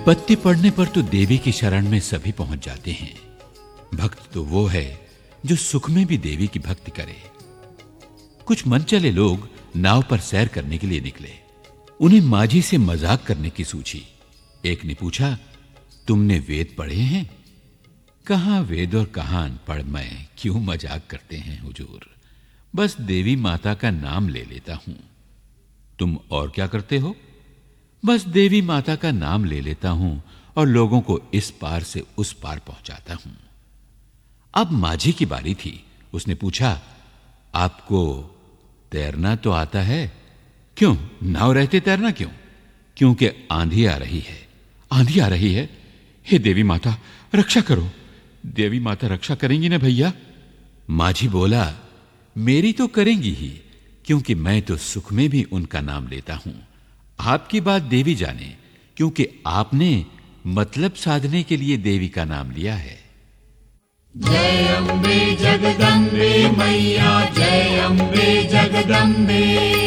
विपत्ति पड़ने पर तो देवी की शरण में सभी पहुंच जाते हैं। भक्त तो वो है जो सुख में भी देवी की भक्ति करे। कुछ मनचले लोग नाव पर सैर करने के लिए निकले। उन्हें माझी से मजाक करने की सूझी। एक ने पूछा, तुमने वेद पढ़े हैं? कहां वेद और कहां अनपढ़ मैं, क्यों मजाक करते हैं हुजूर, बस देवी माता का नाम ले लेता हूं। तुम और क्या करते हो? बस देवी माता का नाम ले लेता हूं और लोगों को इस पार से उस पार पहुंचाता हूं। अब माझी की बारी थी। उसने पूछा, आपको तैरना तो आता है? क्यों, नाव रहते तैरना क्यों? क्योंकि आंधी आ रही है। आंधी आ रही है? हे देवी माता रक्षा करो। देवी माता रक्षा करेंगी ना भैया? माझी बोला, मेरी तो करेंगी ही, क्योंकि मैं तो सुख में भी उनका नाम लेता हूं। आपकी बात देवी जाने, क्योंकि आपने मतलब साधने के लिए देवी का नाम लिया है। जय अम्बे जगदम्बे मैया, जय अम्बे जगदम्बे,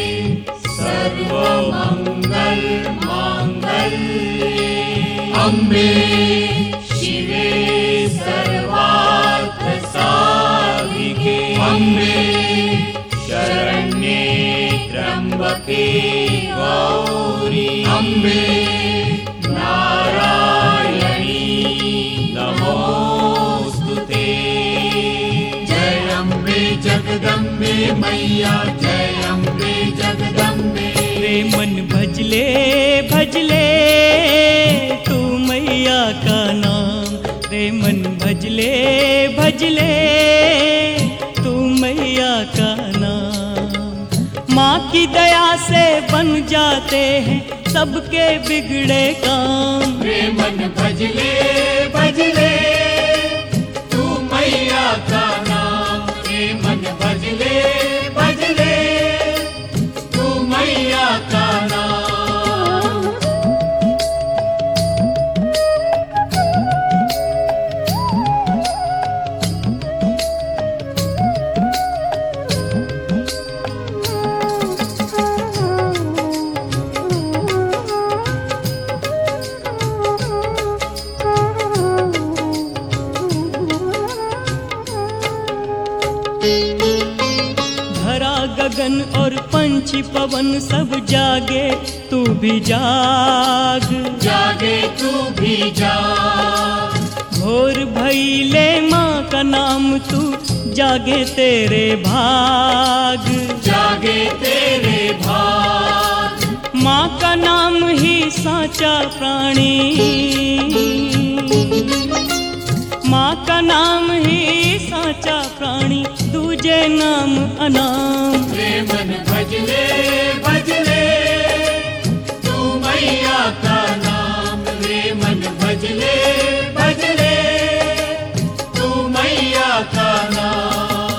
सर्वमंगल मांगल्ये अम्बे शिवे सर्वार्थ साधिके, अम्बे शरण्ये त्र्यंबके गौरी, अम्बे नारायणी नमोस्तुते। जय अम्बे जगदम्बे मैया, जय अम्बे जगदम्बे। रे मन भजले भजले तू मैया का नाम, रे मन भजले भजले तू मैया का नाम। माँ की दया से बन जाते हैं सबके बिगड़े काम। रे मन भजले भजले तू मैया का नाम, रे मन भजले भजले तू मैया का नाम। धरा गगन और पंछी पवन सब जागे, तू भी जाग। जागे तू भी जाग, भोर भइले माँ का नाम तू, जागे तेरे भाग। जागे तेरे भाग, माँ का नाम ही साचा प्राणी, माँ का नाम ही साचा प्राणी, दूजे नाम अनाम। रे मन भजले भजले तू मैया का नाम, रे मन भजले भजले तू मैया का नाम।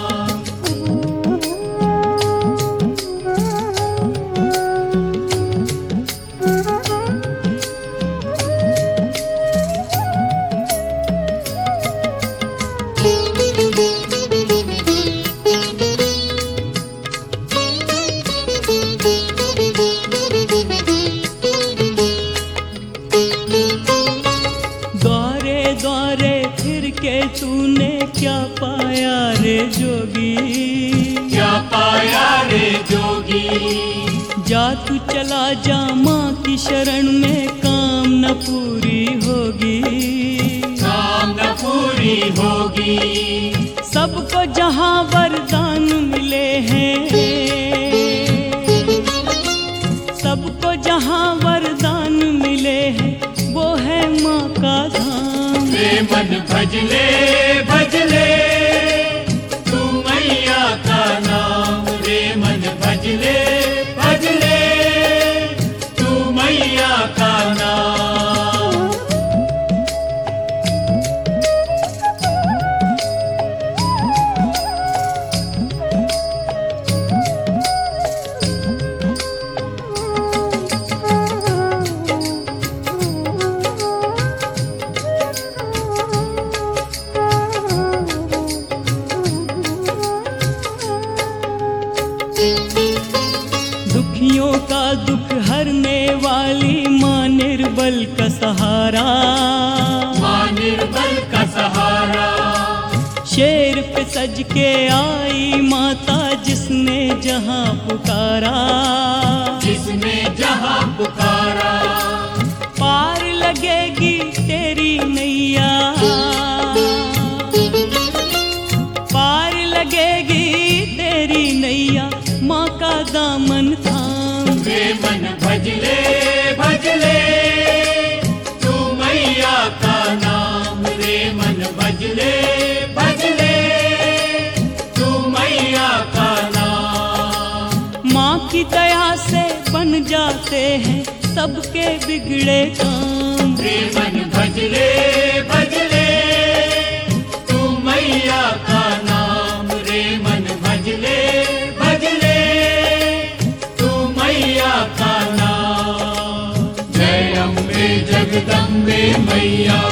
द्वारे द्वारे फिर के तूने क्या पाया रे जोगी, क्या पाया रे जोगी, जा तू चला जा माँ की शरण में, काम न पूरी होगी। काम न पूरी होगी, सबको जहाँ वरदान मिले हैं, सबको जहाँ वरदान मिले हैं, वो है माँ का धाम। रे मन भजले भजले तू मैया का नाम, रे मन भजले भजले तू मैया का नाम। दुखियों का दुख हरने वाली माँ निर्भय निर्बल का सहारा, माँ निर्बल का सहारा। शेर पे सज के आई माता जिसने जहां पुकारा, जिसने जहां पुकारा। पार लगेगी तेरी नैया, पार लगेगी तेरी नैया, माँ का दामन थाम। रे मन भजले भजले तू मैया का नाम, रे मन भजले भजले तू मैया का नाम। माँ की दया से बन जाते हैं सबके बिगड़े काम। रे मन भजले भजले तू मैया का नाम, रे मन भजले भजले तू मैया का नाम। जय अम्बे जगदम्बे मैया,